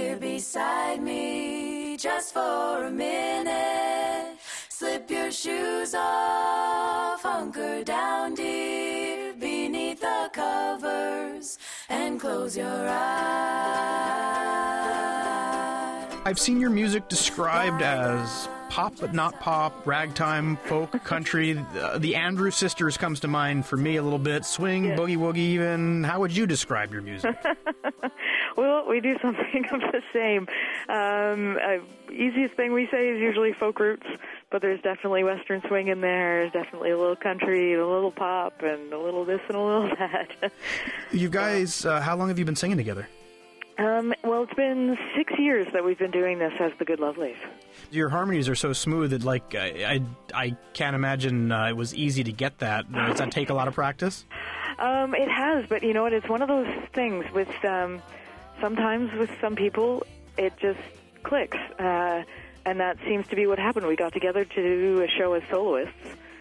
here beside me just for a minute. Slip your shoes off, hunker down, dear, beneath the covers, and close your eyes. I've seen your music described as pop but not pop, ragtime, folk, country. The Andrews Sisters comes to mind for me a little bit. Swing, boogie woogie even. How would you describe your music? Well, we do something of the same. Easiest thing we say is usually folk roots, but there's definitely Western swing in there. There's definitely a little country, a little pop, and a little this and a little that. You guys, how long have you been singing together? Well, it's been 6 years that we've been doing this as the Good Lovelies. Your harmonies are so smooth that, like, I can't imagine it was easy to get that. Does that take a lot of practice? It has, but you know what? It's one of those things with sometimes with some people, it just clicks, and that seems to be what happened. We got together to do a show as soloists.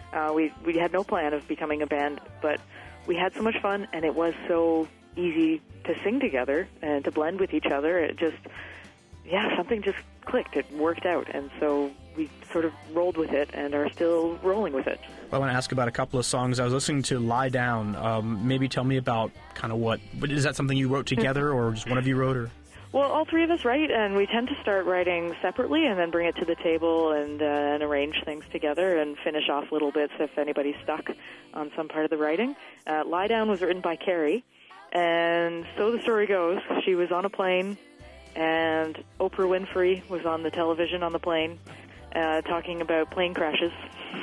We had no plan of becoming a band, but we had so much fun, and it was so easy to sing together and to blend with each other. It just, something just clicked. It worked out, and so we sort of rolled with it and are still rolling with it. I want to ask about a couple of songs. I was listening to Lie Down. Maybe tell me about kind of what is that something you wrote together or just one of you wrote? Or? Well, all three of us write, and we tend to start writing separately and then bring it to the table and arrange things together and finish off little bits if anybody's stuck on some part of the writing. Lie Down was written by Carrie, and so the story goes. She was on a plane, and Oprah Winfrey was on the television on the plane talking about plane crashes.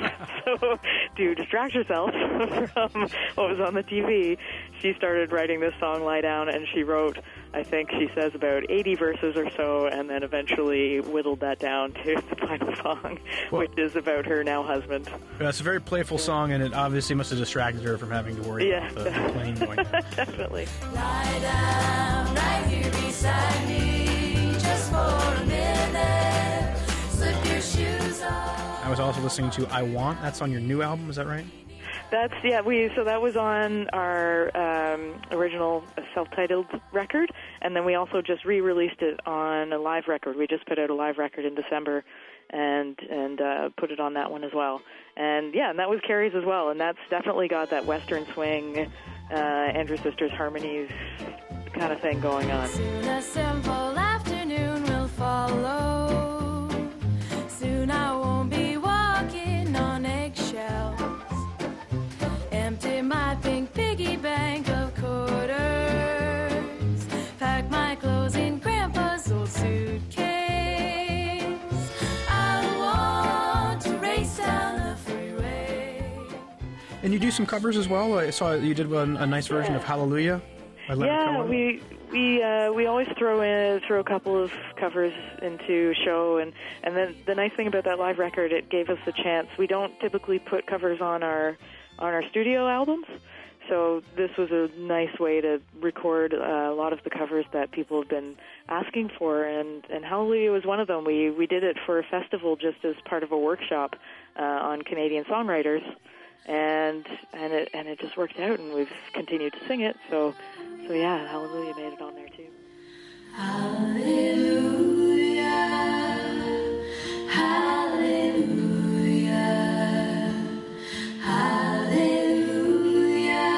So to distract herself from what was on the TV, she started writing this song, Lie Down, and she wrote, I think she says, about 80 verses or so, and then eventually whittled that down to the final song, which is about her now husband. Yeah, it's a very playful song, and it obviously must have distracted her from having to worry about the plane going down. Definitely. Lie down right here beside me just for a minute. Slip your shoes off. I was also listening to I Want. That's on your new album, is that right? That's, so that was on our original self-titled record, and then we also just re-released it on a live record. We just put out a live record in December and put it on that one as well. And and that was Carrie's as well, and that's definitely got that Western swing, Andrews Sisters harmonies kind of thing going on. Soon a simple afternoon will follow. Soon I won't be walking on eggshells. Empty my pink piggy bank of quarters. Pack my clothes in Grandpa's old suitcase. I want to race down the freeway. And you do some covers as well. I saw you did a nice version of Hallelujah. We always throw a couple of covers into show, and then the nice thing about that live record, it gave us the chance. We don't typically put covers on our studio albums, so this was a nice way to record a lot of the covers that people have been asking for, and Hallelujah was one of them. We did it for a festival just as part of a workshop on Canadian songwriters, and it just worked out, and we've continued to sing it. So Hallelujah made it on there too. Hallelujah, hallelujah, hallelujah,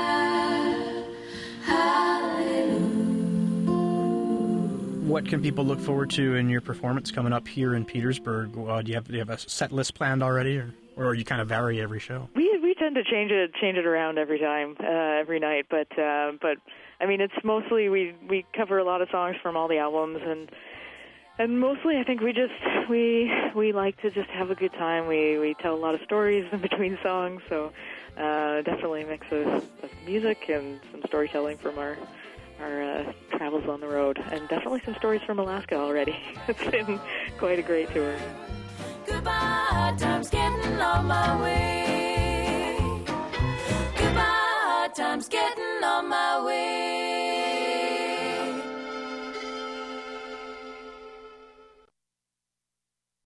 hallelujah. What can people look forward to in your performance coming up here in Petersburg? Do you have a set list planned already, or you kind of vary every show? We tend to change it around every time, every night. But I mean, it's mostly we cover a lot of songs from all the albums, and mostly I think we like to just have a good time. We tell a lot of stories in between songs, so definitely a mix of music and some storytelling from our travels on the road, and definitely some stories from Alaska already. It's been quite a great tour. Goodbye, time's getting on my way. Goodbye, time's getting on my way.